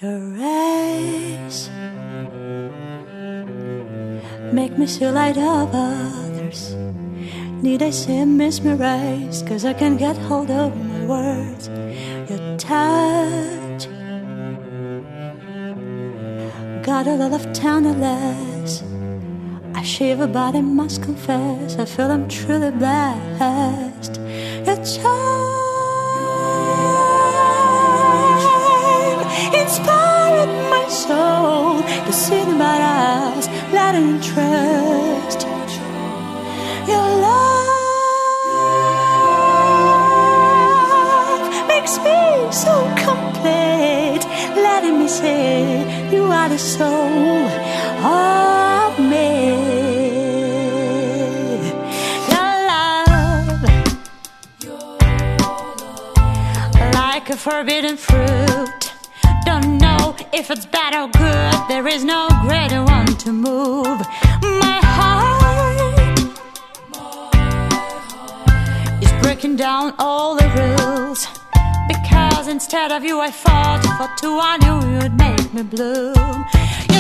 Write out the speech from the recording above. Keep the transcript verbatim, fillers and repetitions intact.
Your eyes make me see light of others. Need I say I'm mesmerized, 'cause I can't get hold of my words. Your touch got a lot of tenderness. I shiver but I must confess, I feel I'm truly blessed. Your charm inspired my soul to sing about us, let interest. Your love makes me so complete, letting me say you are the soul of me. Your love, like a forbidden fruit. Don't know if it's bad or good, there is no greater one to move. My heart is breaking down all the rules, because instead of you I fought, fought to I knew you'd make me bloom.